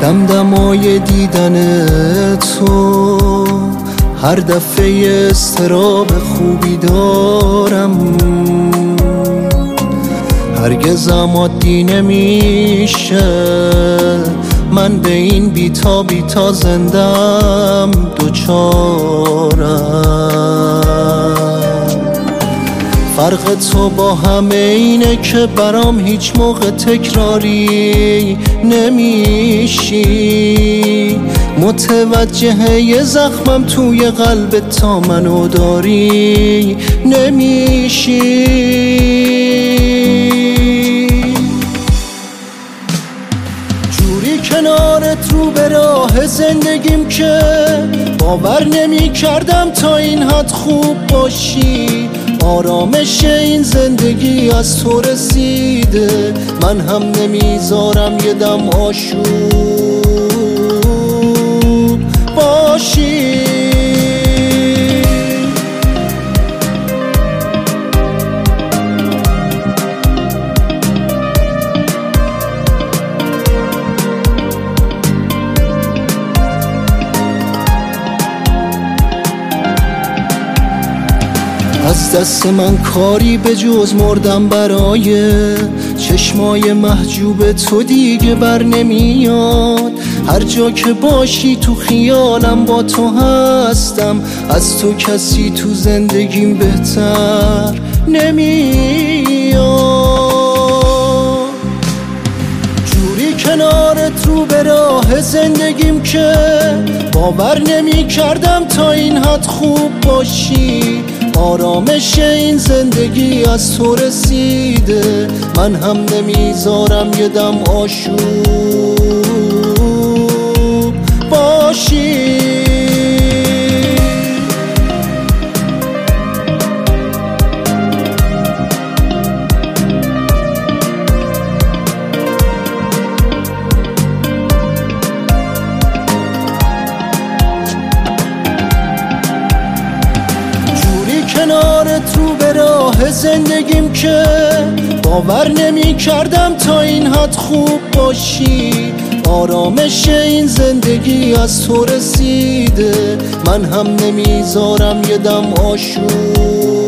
دمدمای دیدن تو هر دفعه اضطراب خوبی دارم، هرگزم عادی نمیشه من به این بیتا بیتا زندم دوچارم. فرق تو با همه اینه که برام هیچ موقع تکراری نمیشی، متوجه زخمم توی قلبت تا منو داری نمیشی. جوری کنارت رو به راه زندگیم که باور نمی کردم تا این حد خوب باشی. آرامش این زندگی از تو رسیده، من هم نمیذارم یه دم آشوب باشی. از دست من کاری به جز مردم برای چشمای محجوب تو دیگه بر نمیاد. هر جا که باشی تو خیالم با تو هستم، از تو کسی تو زندگیم بهتر نمیاد. جوری کنارت رو به راه زندگیم که باور نمی کردم تا این حد خوب باشی. آرامش این زندگی از تو رسیده، من هم نمیذارم یه دم آشوب باشی. کنارت رو به راه زندگیم که باور نمی کردم تا این حد خوب باشی. آرامش این زندگی از تو رسیده، من هم نمیذارم یه دم آشوب